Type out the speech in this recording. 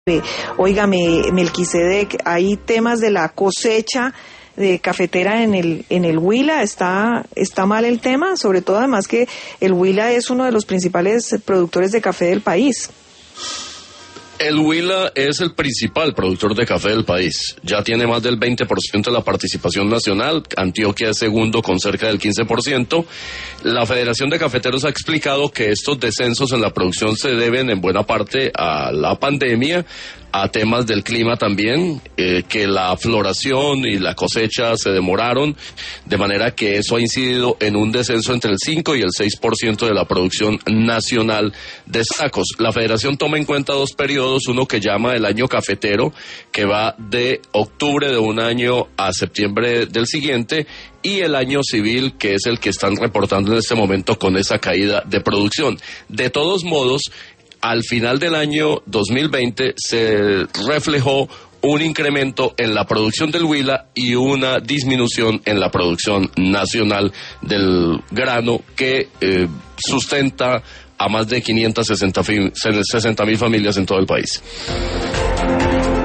Óigame, Melquisedec, hay temas de la cosecha de cafetera en el Huila. ¿Está mal el tema? Sobre todo además que el Huila es uno de los principales productores de café del país. El Huila es el principal productor de café del país. Ya tiene más del 20% de la participación nacional. Antioquia es segundo con cerca del 15%. La Federación de Cafeteros ha explicado que estos descensos en la producción se deben en buena parte a la pandemia, a temas del clima también, que la floración y la cosecha se demoraron, de manera que eso ha incidido en un descenso entre el 5 y el 6% de la producción nacional de sacos. La Federación toma en cuenta dos periodos, uno que llama el año cafetero, que va de octubre de un año a septiembre del siguiente, y el año civil, que es el que están reportando en este momento con esa caída de producción. De todos modos, al final del año 2020 se reflejó un incremento en la producción del Huila y una disminución en la producción nacional del grano que sustenta a más de 560,000 familias en todo el país.